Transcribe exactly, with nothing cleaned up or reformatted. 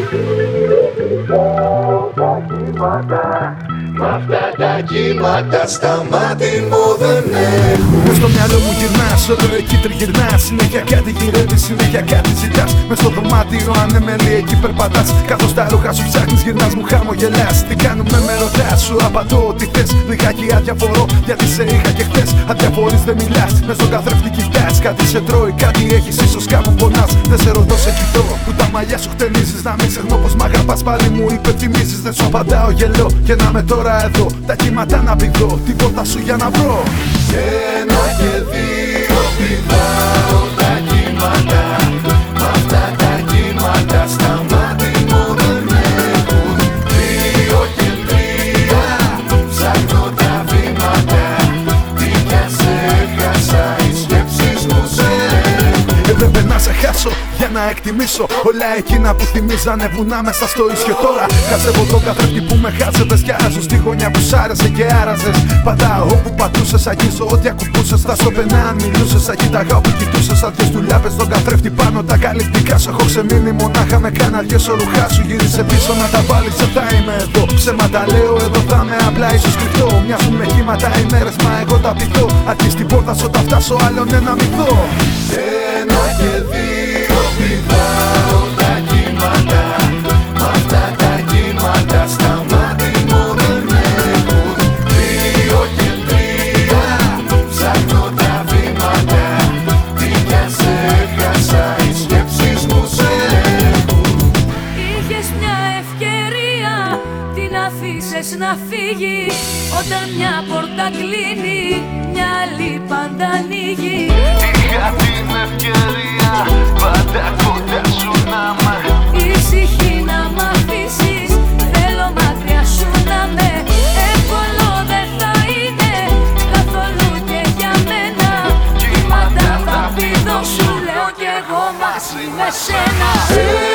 Μ' αυτά τα κύματα στα μάτι μου δεν έχω. Μες στο μυαλό μου γυρνάς, όλο εκεί τριγυρνάς. Συνέχεια κάτι γυρεύεις, συνέχεια κάτι ζητάς. Μες στο δωμάτιο ανέμελη εκεί περπατάς. Καθώς τα ρούχα σου ψάχνεις γυρνάς μου χαμογελάς. Τι κάνουμε με ρωτάς, σου απαντώ ότι θες. Λιγάκι αδιαφορώ γιατί σε είχα και χτες. Αδιαφορείς δεν μιλάς, μες στον καθρέφτη κοιτάς. Κάτι σε τρώει, κάτι έχεις, ίσως κάπου πονάς. Δεν σε ρωτώ, σε κοιτώ που τα μαλλιά σου χτενίζεις. Να μην ξεχνώ πως μ' αγαπάς, πάλι μου υπενθυμίζεις. Δεν σου απαντάω, γελώ και να με τώρα εδώ. Τα κύματα να πηδώ, τίποτα σου για να βρω. Ένα και δύο πηδάω τα κύματα. Μ' αυτά τα κύματα στα μάτι μου δεν έχουν. Δύο και τρία ψάχνω τα βήματα. Τι κι αν σε χάσα, οι σκέψεις μου σε έχουν. Έπρεπε να σε χάσω για να εκτιμήσω όλα εκείνα που θυμίζανε βουνά μέσα στο ίσιο τώρα. Χάσε από τον καθρέφτη που με χάζευες κι άραζω στη γωνιά που σ' άρεσε και άραζες. Πάντα όπου πατούσες, αγγίζω ό,τι ακουμπούσες. Τα σωπενά αν μιλούσες, αγγίταγα όπου κοιτούσες. Αδειές του λάπες στον καθρέφτη πάνω τα καλλιτικά σου. Έχω ξεμείνει μονάχα με κάνα δυο σορουχά σου. Γύρισε πίσω να τα βάλεις, δεν θα είμαι εδώ. Ψέματα λέω, εδώ θα είμαι απλά ίσως κρυφτό. Μοιάζουν με κύματα οι μέρες, μα εγώ τα πηδώ. Αρκεί στην πόρτα σου όταν φτάσω, άλλον ένα μυθό. Ένα και δύο πηδάω τα κύματα. Μ' αυτά τα κύματα στα μάτι μου δεν έχουν. Δύο και τρία ψάχνω τα βήματα. Τι κι αν σε χάσα, οι σκέψεις μου σε έχουν. Είχες μια ευκαιρία, την αφήσες να φύγει. Όταν μια πόρτα κλείνει, μια άλλη πάντα ανοίγει. Είχα την ευκαιρία πάντα κοντά σου να μ' Ήσυχη να μ' αφήσεις, θέλω μακριά σου να με. Εύκολο δεν θα είναι καθόλου και για μένα. Κύματα θα πηδώ, σου λέω κι εγώ μαζί με σένα.